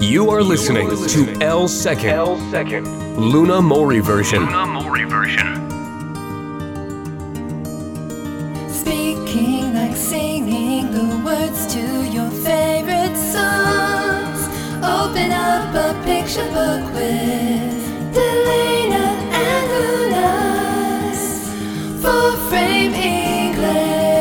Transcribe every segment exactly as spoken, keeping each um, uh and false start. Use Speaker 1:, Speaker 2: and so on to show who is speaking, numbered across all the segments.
Speaker 1: You are listening to L Second Luna Mori version. Luna Mori version.
Speaker 2: Speaking like singing the words to your favorite songs. Open up a picture book with Delana and Luna's Full Frame English.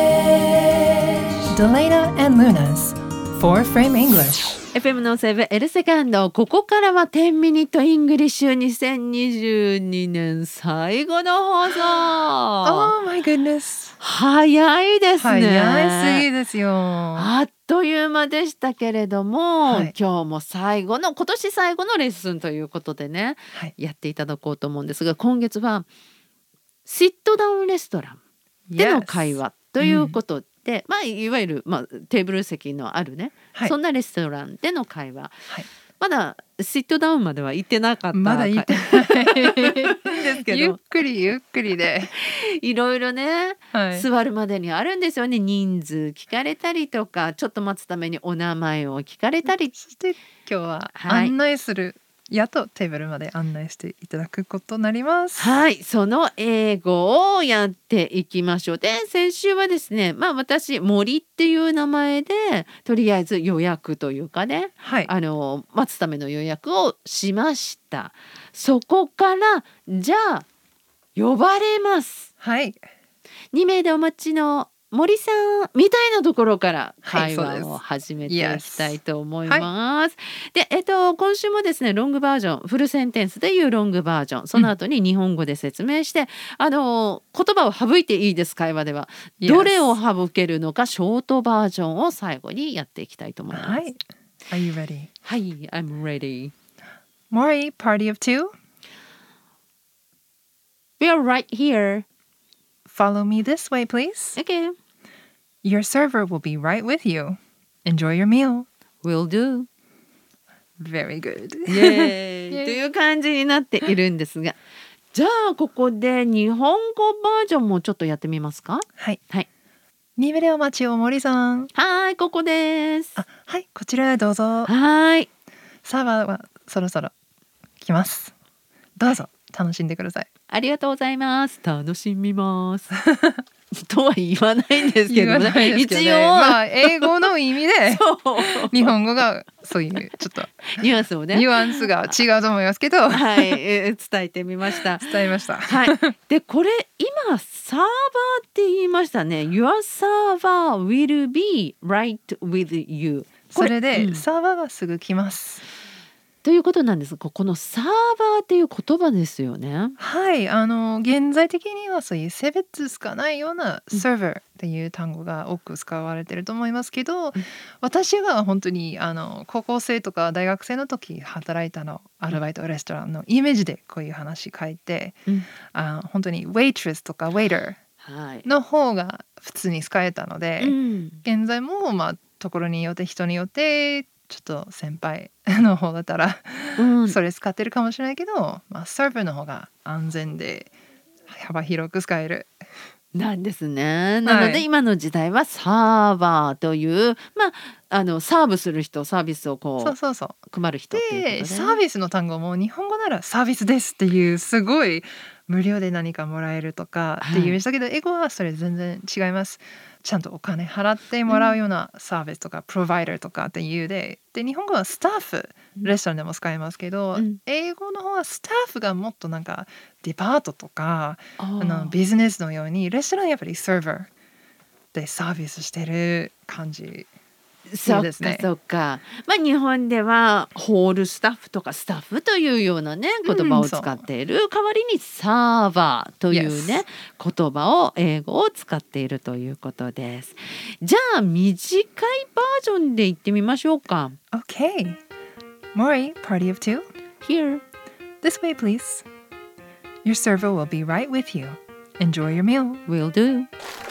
Speaker 2: Delana and Luna's Four Frame English。
Speaker 3: エフエム のセブン L セカンド、ここからはじゅうミニットイングリッシュにせんにじゅうにねん最後の放送。
Speaker 4: Oh my goodness。
Speaker 3: 早いですね。
Speaker 4: 早すぎですよ。
Speaker 3: あっという間でしたけれども、
Speaker 4: はい、
Speaker 3: 今日も最後の今年最後のレッスンということでね、はい、やっていただこうと思うんですが、今月はシットダウンレストランでの会話ということで、でまあ、いわゆる、まあ、テーブル席のあるね、はい、そんなレストランでの会話、はい、まだシットダウンまでは行ってなかった
Speaker 4: まだ行ってない
Speaker 3: ですけど、
Speaker 4: ゆっくりゆっくりで
Speaker 3: いろいろね、はい、座るまでにあるんですよね。人数聞かれたりとか、ちょっと待つためにお名前を聞かれたり、
Speaker 4: そして今日は案内する、はい、やっとテーブルまで案内していただくことになります。
Speaker 3: はい、その英語をやっていきましょう。で、先週はですね、まあ私森っていう名前でとりあえず予約というかね、はい、あの待つための予約をしました。そこからじゃあ呼ばれます。
Speaker 4: はい。
Speaker 3: に名でお待ちの森さんみたいなところから会話を始めていきたいと思います。はい、で、えっと、今週もですね、ロングバージョン、フルセンテンスでいうロングバージョン、その後に日本語で説明して、うん、あの言葉を省いていいです。会話ではどれを省けるのか、ショートバージョンを最後にやっていきたいと思います。はい、
Speaker 4: Are you ready?
Speaker 3: はい、I'm ready.
Speaker 4: Mori, party of two?
Speaker 3: We are right here.Follow
Speaker 4: me this way, please.
Speaker 3: Okay.
Speaker 4: Your server will be right with you. Enjoy your meal.
Speaker 3: Will do.
Speaker 4: Very good.
Speaker 3: イエーイという感じになっているんですが、じゃあここで日本語バージョンもちょっとやってみますか。
Speaker 4: はい。
Speaker 3: はい。
Speaker 4: に名でお待ちを森さん。
Speaker 3: はい、ここです。
Speaker 4: あ、はい、こちらへどうぞ。
Speaker 3: はい。
Speaker 4: サーバーはそろそろ来ます。どうぞ楽しんでください。
Speaker 3: ありがとうござ楽しみますとは言わないんですけどね。
Speaker 4: けどね一応、まあ、英語の意味で日本語がそういうちょっと
Speaker 3: ニュアンスをね、
Speaker 4: ニュアンスが違うと思いますけど、
Speaker 3: はい、えー、伝えてみました。
Speaker 4: 伝えました。
Speaker 3: はい。で、これ今サーバーって言いましたね。Your server will be right with you。
Speaker 4: それで、うん、サーバーはすぐ来ます。
Speaker 3: ということなんです。このサーバーっていう言葉ですよね。
Speaker 4: はい、あの現在的にはそういう性別つかないようなサーバーっていう単語が多く使われてると思いますけど、うん、私が本当にあの高校生とか大学生の時働いたのアルバイトレストランのイメージでこういう話書いて、うん、あ本当にウェイトレスとかウェイターの方が普通に使えたので、うん、現在もまあところによって人によってちょっと先輩の方だったら、うん、それ使ってるかもしれないけど、まあ、サーバーの方が安全で幅広く使える
Speaker 3: なんですね。なので、はい、今の時代はサーバーという、まあ、あのサーブする人、サービスをこう
Speaker 4: そうそうそう
Speaker 3: 配る人っていうことで、
Speaker 4: でサービスの単語も日本語ならサービスですっていうすごい無料で何かもらえるとかっていう意味したけど、はい、英語はそれ全然違います。ちゃんとお金払ってもらうようなサービスとか、うん、プロバイダーとかっていうで、で日本語はスタッフ、レストランでも使えますけど、うん、英語の方はスタッフがもっとなんかデパートとかあのビジネスのように、レストランやっぱりサーバーでサービスしてる感じ。
Speaker 3: そうですね。そうか。まあ日本ではホールスタッフとかスタッフというようなね言葉を使っている、うん、代わりにサーバーというね、yes. 言葉を英語を使っているということです。じゃあ短いバージョンで言ってみましょうか。
Speaker 4: Okay. Mori, party of two.
Speaker 3: Here.
Speaker 4: This way, please. Your server will be right with you. Enjoy your meal.
Speaker 3: Will do.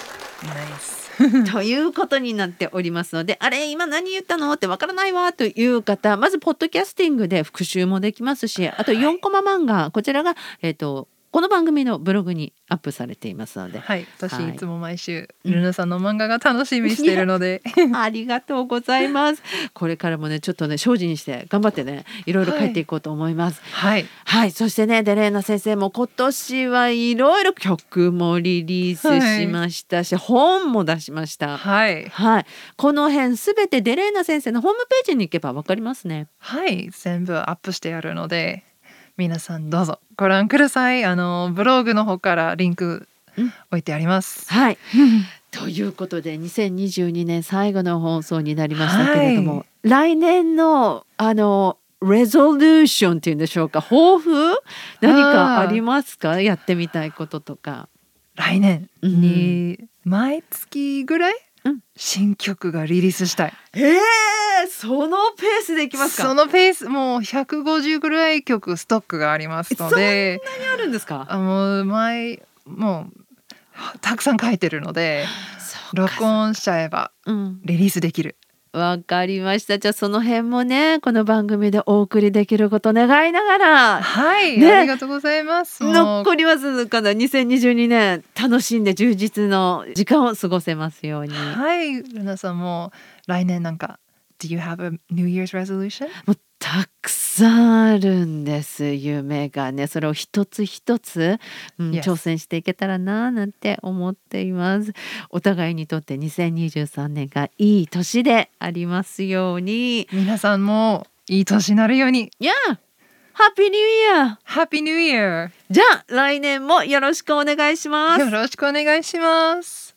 Speaker 4: Nice.
Speaker 3: ということになっておりますので、あれ今何言ったのってわからないわという方、まずポッドキャスティングで復習もできますし、あとよんコマ漫画、こちらが、えーとこの番組のブログにアップされていますので、
Speaker 4: はい、私
Speaker 3: はい
Speaker 4: いつも毎週ルナさんの漫画が楽しみにしているので、
Speaker 3: ありがとうございますこれからもねちょっとね精進して頑張ってねいろいろ書いていこうと思います。
Speaker 4: はい
Speaker 3: はい、そしてねデレーナ先生も今年はいろいろ曲もリリースしましたし、はい、本も出しました。
Speaker 4: はい、
Speaker 3: はい、この辺すべてデレーナ先生のホームページに行けばわかりますね。
Speaker 4: はい、全部アップしてあるので皆さんどうぞご覧ください。あのブログの方からリンク置いてあります。
Speaker 3: はいということでにせんにじゅうにねん最後の放送になりましたけれども、はい、来年のあのレゾリューションっていうんでしょうか、抱負何かありますか？やってみたいこととか。
Speaker 4: 来年に毎月ぐらい、うん、新曲がリリースしたい。
Speaker 3: えー、そのペースでいきますか？
Speaker 4: そのペースもうひゃくごじゅうぐらい曲ストックがありますので。
Speaker 3: そんなにあるんですか？
Speaker 4: あもう前もうたくさん書いてるので録音しちゃえばリリースできる。
Speaker 3: わかりました。じゃあその辺もねこの番組でお送りできること願いながら、
Speaker 4: はい、
Speaker 3: ね、
Speaker 4: ありがとうございます。
Speaker 3: 残りますからにせんにじゅうにねん楽しんで充実の時間を過ごせますように。
Speaker 4: はい、ルナさんも来年なんか Do you have a New Year's resolution？
Speaker 3: もうたくさんあるんです夢がね。それを一つ一つ、うん、挑戦していけたらななんて思っています。お互いにとってにせんにじゅうさんねんがいい年でありますように。
Speaker 4: 皆さんもいい年になるように。
Speaker 3: いやハッピーニューイヤー。
Speaker 4: ハッピーニューイヤー。
Speaker 3: じゃあ来年もよろしくお願いします。
Speaker 4: よろしくお願いします。